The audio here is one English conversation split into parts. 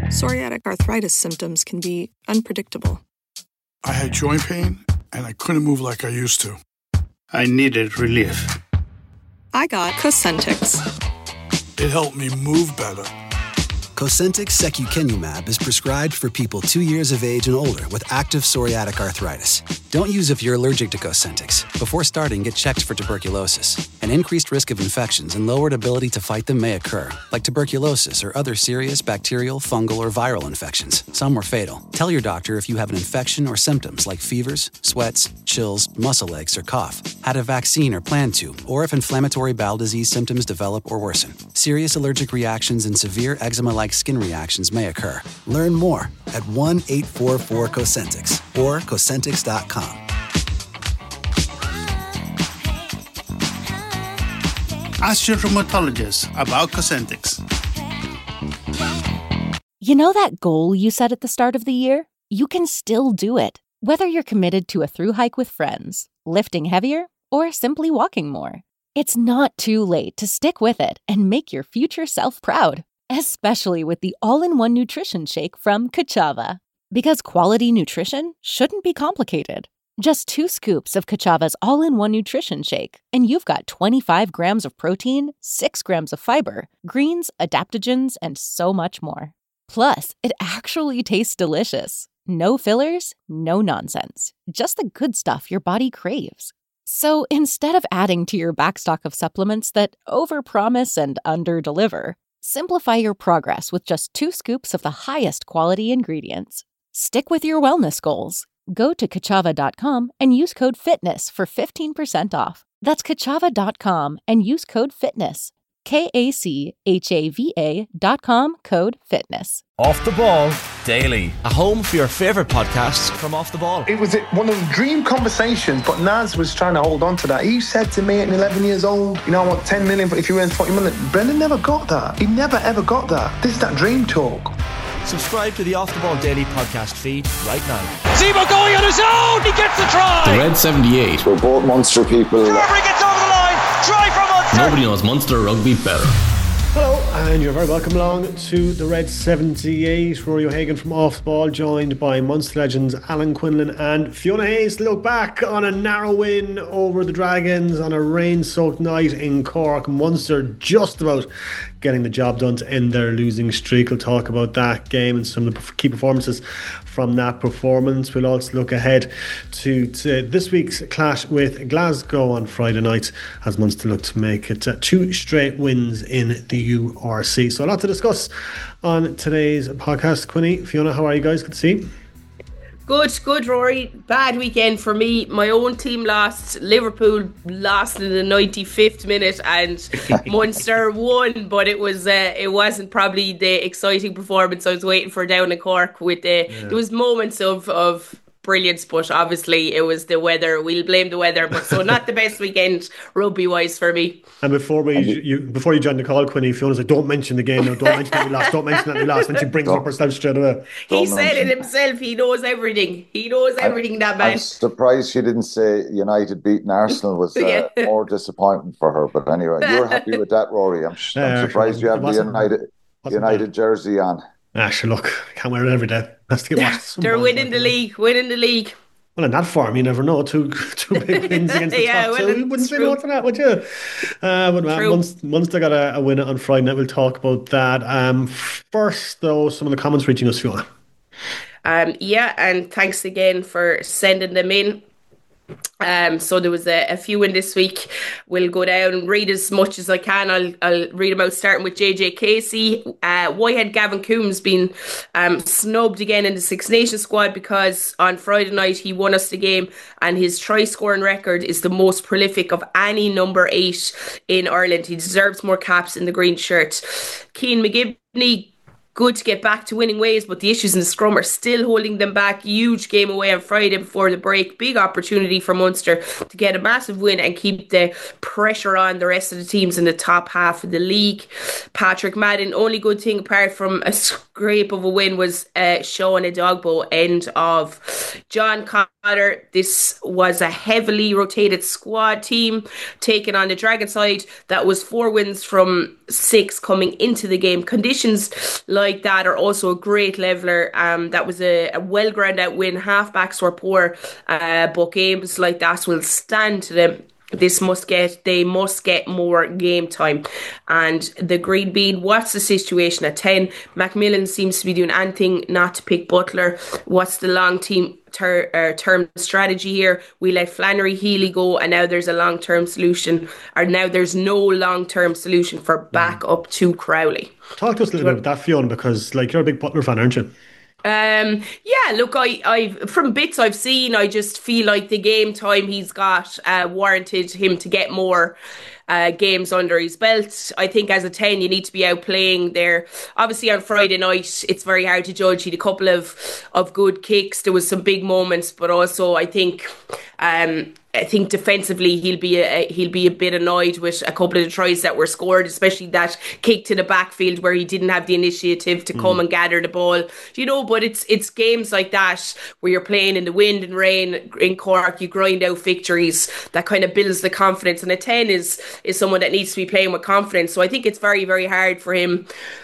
Psoriatic arthritis symptoms can be unpredictable. I had joint pain, and I couldn't move like I used to. I needed relief. I got Cosentyx. It helped me move better. Cosentyx secukinumab is prescribed for people 2 years of age and older with active psoriatic arthritis. Don't use if you're allergic to Cosentyx. Before starting, get checked for tuberculosis. An increased risk of infections and lowered ability to fight them may occur, like tuberculosis or other serious bacterial, fungal, or viral infections. Some are fatal. Tell your doctor if you have an infection or symptoms like fevers, sweats, chills, muscle aches, or cough, had a vaccine or plan to, or if inflammatory bowel disease symptoms develop or worsen. Serious allergic reactions and severe eczema-like skin reactions may occur. Learn more at 1-844-COSENTYX or Cosentyx.com. Ask your rheumatologist about Cosentyx. You know that goal you set at the start of the year? You can still do it. Whether you're committed to a thru hike with friends, lifting heavier, or simply walking more. It's not too late to stick with it and make your future self proud. Especially with the all-in-one nutrition shake from Ka'Chava. Because quality nutrition shouldn't be complicated. Just 2 scoops of Ka'Chava's all-in-one nutrition shake, and you've got 25 grams of protein, 6 grams of fiber, greens, adaptogens, and so much more. Plus, it actually tastes delicious. No fillers, no nonsense. Just the good stuff your body craves. So instead of adding to your backstock of supplements that overpromise and underdeliver, simplify your progress with just 2 scoops of the highest quality ingredients. Stick with your wellness goals. Go to Ka'Chava.com and use code FITNESS for 15% off. That's Ka'Chava.com and use code FITNESS. KACHAVA.com, code FITNESS. Off the Ball Daily, a home for your favourite podcasts from Off the Ball. It was one of the dream conversations, but Naz was trying to hold on to that. He said to me at 11 years old, I want 10 million, but if you win 40 million. Brendan never got that. He never ever got that. This is that dream talk. Subscribe to the Off the Ball Daily podcast feed right now. Zebo going on his own! He gets the try! The Red 78. We're both Munster people. Carberry gets over the line! Try from Munster! Nobody knows Munster rugby better. Hello, and you're very welcome along to the Red 78. Rory O'Hagan from Off the Ball, joined by Munster legends Alan Quinlan and Fiona Hayes to look back on a narrow win over the Dragons on a rain-soaked night in Cork. Munster just about getting the job done to end their losing streak. We'll talk about that game and some of the key performances from that performance. We'll also look ahead to this week's clash with Glasgow on Friday night as Munster look to make it 2 straight wins in the URC. So a lot to discuss on today's podcast. Quinny, Fiona, how are you guys? Good to see you. Good, Rory. Bad weekend for me. My own team lost. Liverpool lost in the 95th minute, and Munster won. But it wasn't probably the exciting performance I was waiting for down in Cork. There was moments of brilliance, but obviously it was the weather. We'll blame the weather, but so not the best weekend rugby wise for me. And before you joined the call, Quinny, Fiona's like, don't mention the game now, don't mention that we lost, don't mention that we lost, and she brings up herself straight away. He said it himself, he knows everything, that man. I'm surprised she didn't say United beating Arsenal was more disappointment for her, but anyway, you're happy with that, Rory. I'm surprised you have the United jersey on. Sure, look, can't wear it every day. Has to get washed. They're winning the league. Well, in that form, you never know. Two big wins against the top two. You wouldn't say no to that, would you? But Munster got a win on Friday night. We'll talk about that. First, though, some of the comments reaching us, Fiona. And thanks again for sending them in. So there was a few in this week. We'll go down and read as much as I can. I'll read them out, starting with JJ Casey. Why had Gavin Coombs been snubbed again in the Six Nations squad? Because on Friday night he won us the game, and his try scoring record is the most prolific of any number 8 in Ireland. He deserves more caps in the green shirt. Cian McGibney, good to get back to winning ways, but the issues in the scrum are still holding them back. Huge game away on Friday before the break. Big opportunity for Munster to get a massive win and keep the pressure on the rest of the teams in the top half of the league. Patrick Madden, only good thing apart from a scrape of a win was Sean Edogbo, end of. John This was a heavily rotated squad team taking on the Dragon side. That was 4 wins from 6 coming into the game. Conditions like that are also a great leveler. That was a well ground out win. Halfbacks were poor, but games like that will stand to them. They must get more game time. And the Green Bean, what's the situation at 10? Macmillan seems to be doing anything not to pick Butler. What's the long term strategy here? We let Flannery Healy go, and now there's a long-term solution, or now there's no long-term solution for back up to Crowley. Talk to us a little bit about that, Fionn, because you're a big Butler fan, aren't you? Yeah, look, I've from bits I've seen, I just feel like the game time he's got warranted him to get more games under his belt. I think as a 10 you need to be out playing there. Obviously on Friday night it's very hard to judge. He had a couple of good kicks, there was some big moments, but also I think defensively he'll be a bit annoyed with a couple of the tries that were scored, especially that kick to the backfield where he didn't have the initiative to come and gather the ball. But it's games like that where you're playing in the wind and rain in Cork, you grind out victories, that kind of builds the confidence. And a 10 is someone that needs to be playing with confidence. So I think it's very, very hard for him.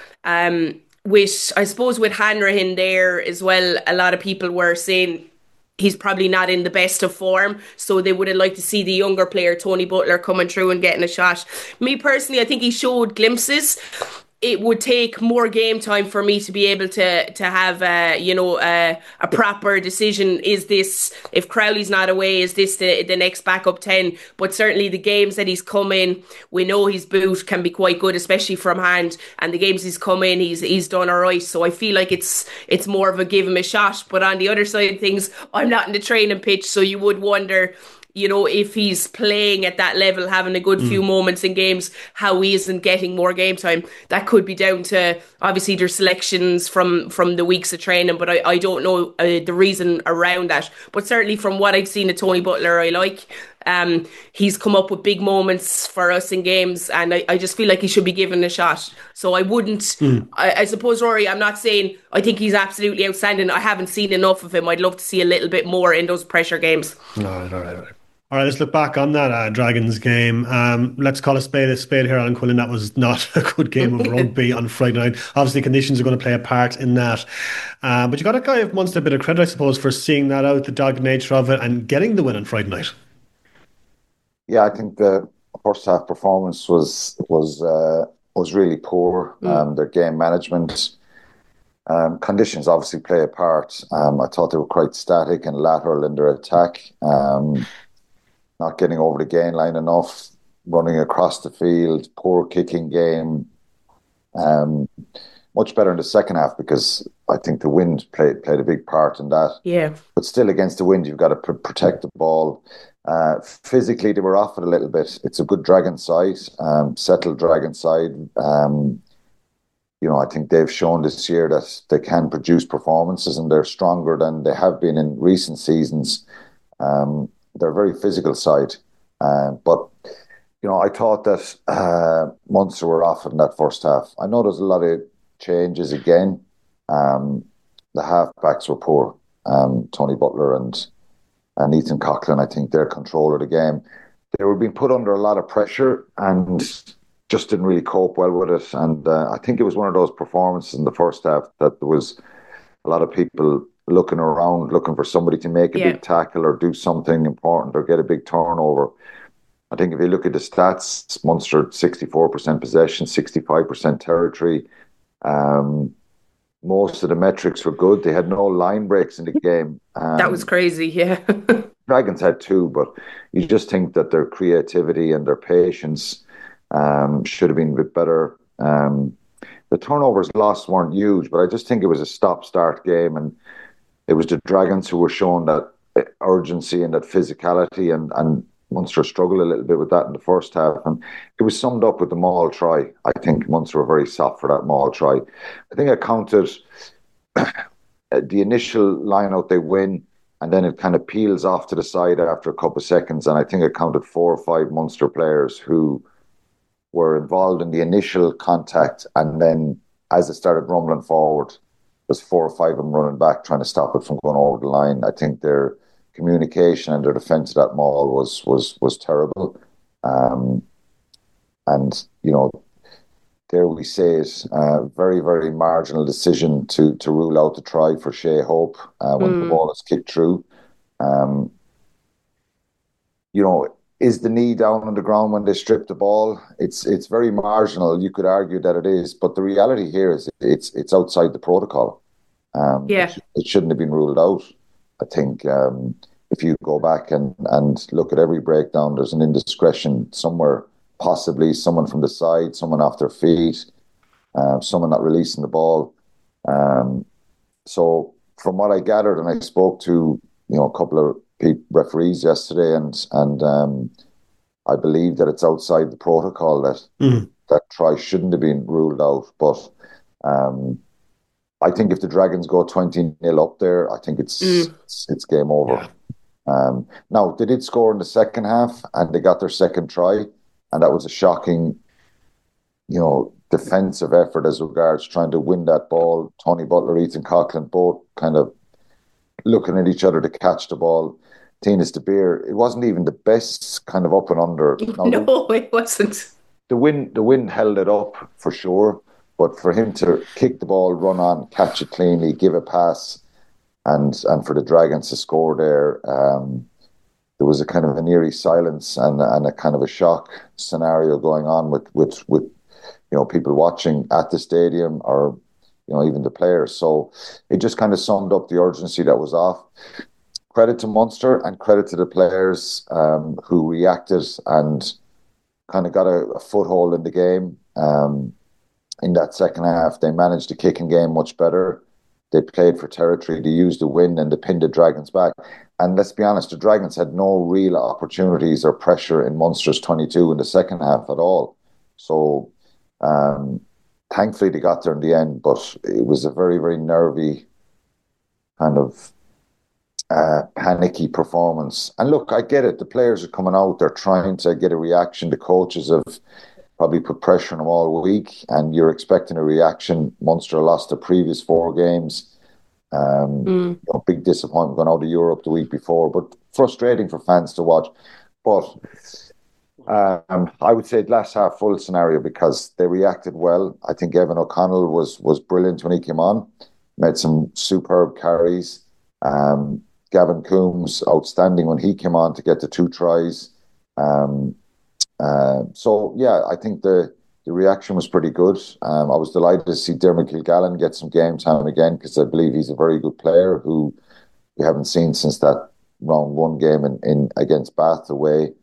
I suppose with Hanrahan there as well, a lot of people were saying he's probably not in the best of form, so they would have liked to see the younger player Tony Butler coming through and getting a shot. Me personally, I think he showed glimpses. It would take more game time for me to be able to have a proper decision. Is this, if Crowley's not away, is this the next backup 10? But certainly the games that he's come in, we know his boot can be quite good, especially from hand. And the games he's come in, he's done all right. So I feel like it's more of a give him a shot. But on the other side of things, I'm not in the training pitch, so you would wonder, if he's playing at that level, having a good few moments in games, how he isn't getting more game time. That could be down to, obviously, their selections from the weeks of training, but I don't know the reason around that. But certainly from what I've seen of Tony Butler, I like. He's come up with big moments for us in games, and I just feel like he should be given a shot. So I wouldn't, I suppose, Rory, I'm not saying I think he's absolutely outstanding. I haven't seen enough of him. I'd love to see a little bit more in those pressure games. All right, let's look back on that Dragons game. Let's call a spade here, Alan Quinlan. That was not a good game of rugby on Friday night. Obviously, conditions are going to play a part in that. But you got to give Munster a bit of credit, I suppose, for seeing that out, the dogged nature of it, and getting the win on Friday night. Yeah, I think the first half performance was really poor. Their game management, conditions obviously play a part. I thought they were quite static and lateral in their attack. Not getting over the gain line enough, running across the field, poor kicking game. Much better in the second half because I think the wind played a big part in that. Yeah. But still, against the wind, you've got to protect the ball. Physically, they were off it a little bit. It's a good Dragon side, settled Dragon side. I think they've shown this year that they can produce performances and they're stronger than they have been in recent seasons. They're a very physical side. But I thought that Munster were off in that first half. I know there's a lot of changes again. The halfbacks were poor. Tony Butler and Ethan Coughlin, I think they're control of the game. They were being put under a lot of pressure and just didn't really cope well with it. And I think it was one of those performances in the first half that there was a lot of people looking around, looking for somebody to make a big tackle or do something important or get a big turnover. I think if you look at the stats, Munster 64% possession, 65% territory. Most of the metrics were good. They had no line breaks in the game. That was crazy, yeah. Dragons had 2, but you just think that their creativity and their patience should have been a bit better. The turnovers lost weren't huge, but I just think it was a stop-start game, and it was the Dragons who were showing that urgency and that physicality, and Munster struggled a little bit with that in the first half, and it was summed up with the maul try. I think Munster were very soft for that maul try. I think I counted the initial line-out they win, and then it kind of peels off to the side after a couple of seconds, and I think I counted 4 or 5 Munster players who were involved in the initial contact, and then as it started rumbling forward, there's 4 or 5 of them running back trying to stop it from going over the line. I think their communication and their defence of that maul was terrible. And, dare we say it, very, very marginal decision to rule out the try for Shea Hope when the ball is kicked through. Is the knee down on the ground when they strip the ball? It's very marginal. You could argue that it is, but the reality here is it's outside the protocol. It shouldn't have been ruled out. I think if you go back and look at every breakdown, there's an indiscretion somewhere, possibly someone from the side, someone off their feet, someone not releasing the ball. So from what I gathered, and I spoke to a couple of referees yesterday, and I believe that it's outside the protocol that try shouldn't have been ruled out. But I think if the Dragons go 20-0 up there, I think it's game over. Yeah. Now, they did score in the second half, and they got their second try, and that was a shocking, defensive effort as regards trying to win that ball. Tony Butler, Ethan Coughlin, both kind of looking at each other to catch the ball. Tinas de Beer, it wasn't even the best kind of up and under. No, it wasn't. The wind held it up for sure, but for him to kick the ball, run on, catch it cleanly, give a pass, and for the Dragons to score there, there was a kind of an eerie silence and a kind of a shock scenario going on with people watching at the stadium or even the players. So it just kind of summed up the urgency that was off. Credit to Munster and credit to the players who reacted and kind of got a foothold in the game. In that second half, they managed the kicking game much better. They played for territory. They used the wind and they pinned the Dragons back. And let's be honest, the Dragons had no real opportunities or pressure in Munster's 22 in the second half at all. So thankfully they got there in the end, but it was a very, very nervy kind of panicky performance. And look, I get it. The players are coming out. They're trying to get a reaction. The coaches have probably put pressure on them all week, and you're expecting a reaction. Munster lost the previous 4 games. Big disappointment going out of Europe the week before, but frustrating for fans to watch. But I would say glass half full scenario because they reacted well. I think Evan O'Connell was brilliant when he came on, made some superb carries. Gavin Coombs, outstanding when he came on to get the 2 tries. So, I think the reaction was pretty good. I was delighted to see Dermot Kilgallen get some game time again because I believe he's a very good player who we haven't seen since that round 1 game in against Bath away.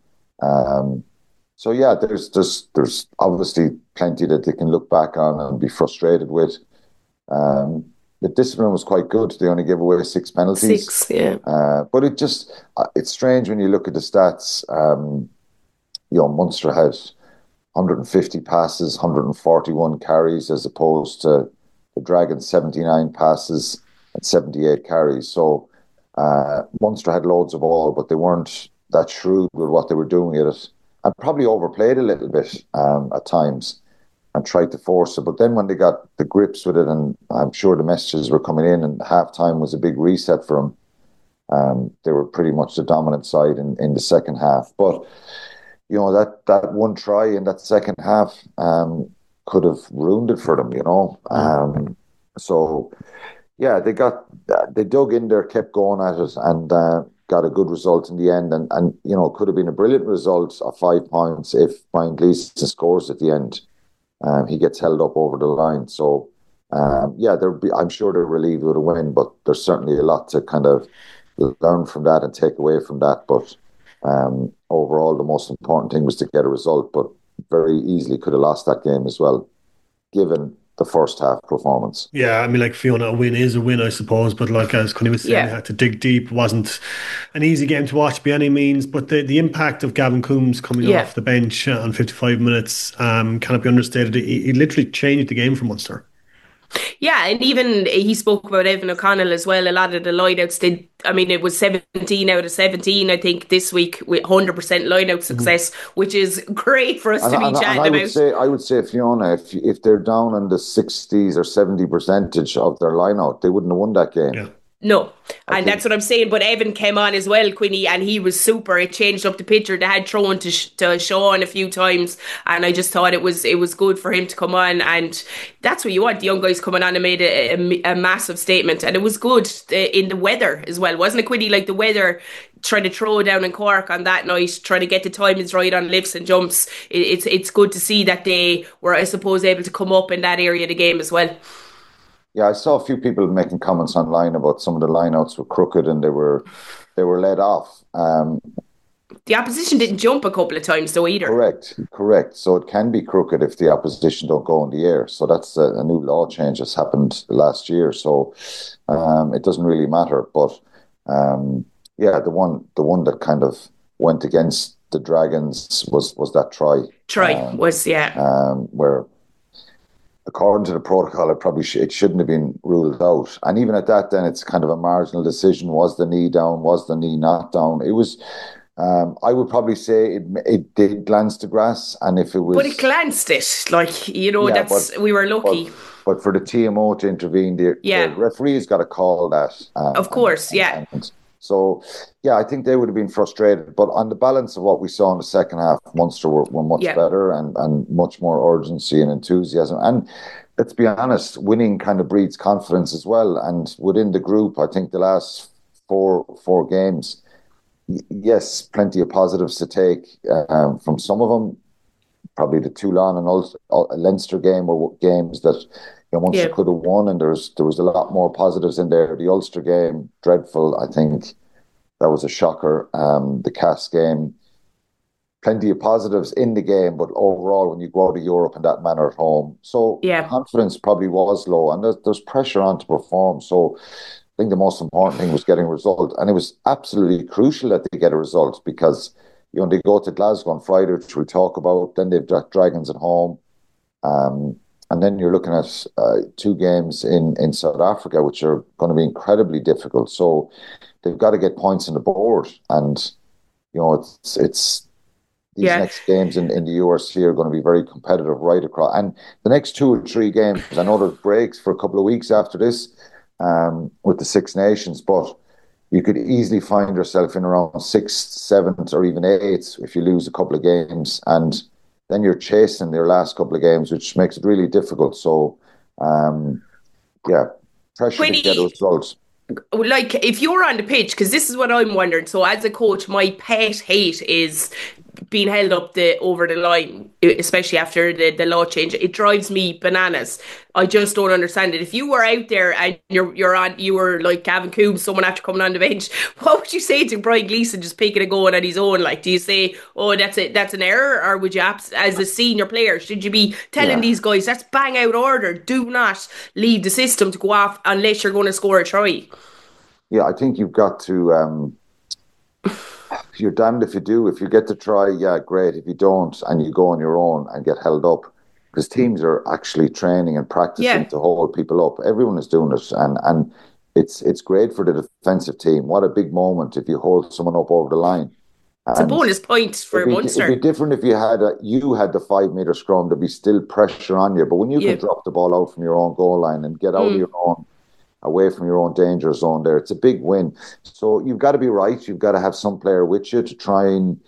There's obviously plenty that they can look back on and be frustrated with. The discipline was quite good. They only gave away 6 penalties. 6, yeah. But it's strange when you look at the stats. Munster had 150 passes, 141 carries, as opposed to the Dragons 79 passes and 78 carries. So Munster had loads of ball, but they weren't that shrewd with what they were doing at it, and probably overplayed a little bit at times and tried to force it. But then when they got the grips with it, and I'm sure the messages were coming in, and half-time was a big reset for them, they were pretty much the dominant side in the second half. But, that 1 try in that second half could have ruined it for them, they dug in there, kept going at it, and got a good result in the end. And it could have been a brilliant result of 5 points if Brian Gleeson scores at the end. He gets held up over the line. So, I'm sure they're relieved with a win, but there's certainly a lot to kind of learn from that and take away from that. But overall, the most important thing was to get a result, but very easily could have lost that game as well, given the first half performance. Yeah, I mean, like Fiona, a win is a win, I suppose, but like as Connie was saying, they had to dig deep. It wasn't an easy game to watch by any means, but the impact of Gavin Coombs coming off the bench on 55 minutes cannot be understated. He literally changed the game for Munster. Yeah, and even he spoke about Evan O'Connell as well. A lot of the lineouts did. I mean, it was 17 out of 17, I think, this week with 100% lineout success, which is great for us to be chatting about. I would say, Fiona, if they're down in the 60s or 70% of their lineout, they wouldn't have won that game. No, and that's what I'm saying. But Evan came on as well, Quinny, and he was super. It changed up the picture. They had thrown to Sean a few times, and I just thought it was good for him to come on, and that's what you want. The young guys coming on and made a massive statement, and it was good in the weather as well, wasn't it, Quinny? Like the weather, trying to throw down in Cork on that night, trying to get the timings right on lifts and jumps. It's good to see that they were, I suppose, able to come up in that area of the game as well. Yeah, I saw a few people making comments online about some of the lineouts were crooked and they were let off. The opposition didn't jump a couple of times though either. Correct. So it can be crooked if the opposition don't go in the air. So that's a new law change that's happened last year. So it doesn't really matter. But the one that kind of went against the Dragons was that try. Where, according to the protocol, it shouldn't have been ruled out. And even at that, then it's kind of a marginal decision. Was the knee down? Was the knee not down? It was. I would probably say it did glance the grass, and if it was, but it glanced it. We were lucky. But for the TMO to intervene, the referee's got to call that. Of course, So, I think they would have been frustrated. But on the balance of what we saw in the second half, Munster were much better and much more urgency and enthusiasm. And let's be honest, winning kind of breeds confidence as well. And within the group, I think the last four games, yes, plenty of positives to take from some of them. Probably the Toulon and Leinster game were games that Munster could have won, and there was a lot more positives in there. The Ulster game, dreadful. I think that was a shocker. The Cass game, plenty of positives in the game, but overall, when you go out to Europe in that manner at home, so confidence probably was low, and there's pressure on to perform. So I think the most important thing was getting a result, and it was absolutely crucial that they get a result because they go to Glasgow on Friday, which we'll talk about. Then they've got Dragons at home. And then you're looking at 2 games in South Africa, which are going to be incredibly difficult. So they've got to get points on the board. And, it's these next games in the URC are going to be very competitive right across. And the next 2 or 3 games, I know there's breaks for a couple of weeks after this with the Six Nations, but you could easily find yourself in around 6th, 7th, or even 8th if you lose a couple of games. And then you're chasing their last couple of games, which makes it really difficult. So, pressure to get results. Like, if you're on the pitch, because this is what I'm wondering. So, as a coach, my pet hate is being held up over the line, especially after the law change. It drives me bananas. I just don't understand it. If you were out there and you were like Gavin Coombs, someone after coming on the bench, what would you say to Brian Gleeson just picking a going on his own? Like, do you say, oh, that's an error? Or would you, as a senior player, should you be telling these guys, that's bang out order, do not leave the system to go off unless you're going to score a try? Yeah, I think you've got to... you're damned if you do. If you get to try, great. If you don't and you go on your own and get held up, because teams are actually training and practicing to hold people up. Everyone is doing it, and it's great for the defensive team. What a big moment if you hold someone up over the line. It's a bonus point for Munster. It'd be different if you had the 5 metre scrum. There'd be still pressure on you, but when you can drop the ball out from your own goal line and get out of your own, away from your own danger zone there, it's a big win. So you've got to be right. You've got to have some player with you to try and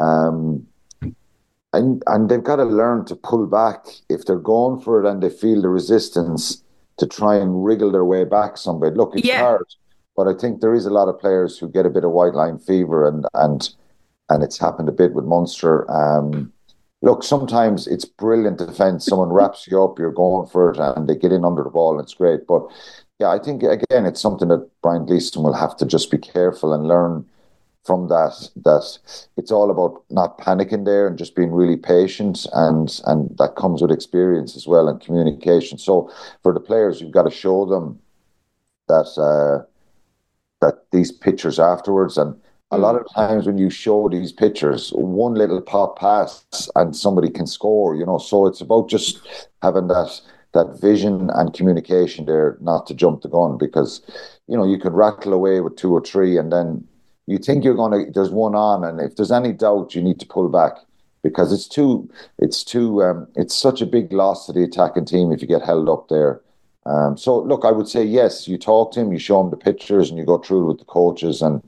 they've got to learn to pull back if they're going for it and they feel the resistance to try and wriggle their way back somewhere. Look, it's hard, but I think there is a lot of players who get a bit of white line fever and it's happened a bit with Munster. Look, sometimes it's brilliant defence. Someone wraps you up, you're going for it, and they get in under the ball, and it's great. But I think, again, it's something that Brian Gleeson will have to just be careful and learn from that it's all about not panicking there and just being really patient, and that comes with experience as well and communication. So for the players, you've got to show them that these pictures afterwards, and a lot of times when you show these pictures, one little pop pass and somebody can score, so it's about just having that vision and communication there, not to jump the gun, because you could rattle away with 2 or 3 and then you think there's one on, and if there's any doubt, you need to pull back, because it's such a big loss to the attacking team if you get held up there. So look, I would say yes. You talk to him, you show him the pictures, and you go through it with the coaches. And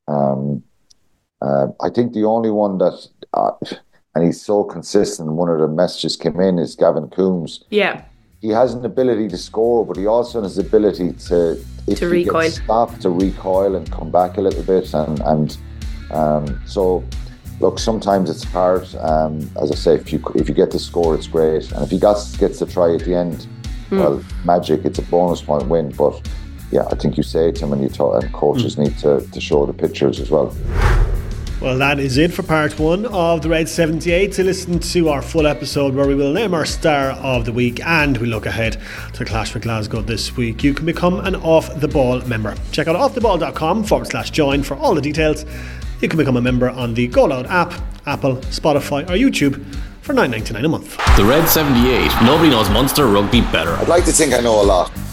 I think the only one that, and he's so consistent. One of the messages came in is Gavin Coombs. Yeah, he has an ability to score, but he also has the ability to recoil, gets stopped, to recoil and come back a little bit. And so. Look, sometimes it's hard. As I say, if you get to score, it's great, and if he gets to try at the end, well, magic. It's a bonus point win. But yeah, I think you say to him, and coaches need to show the pictures as well. Well, that is it for part 1 of the Red 78. To listen to our full episode where we will name our star of the week and we look ahead to Clash for Glasgow this week, you can become an Off The Ball member. Check out offtheball.com/join for all the details. You can become a member on the Go Loud app, Apple, Spotify or YouTube for $9.99 a month. The Red 78. Nobody knows Munster rugby better. I'd like to think I know a lot.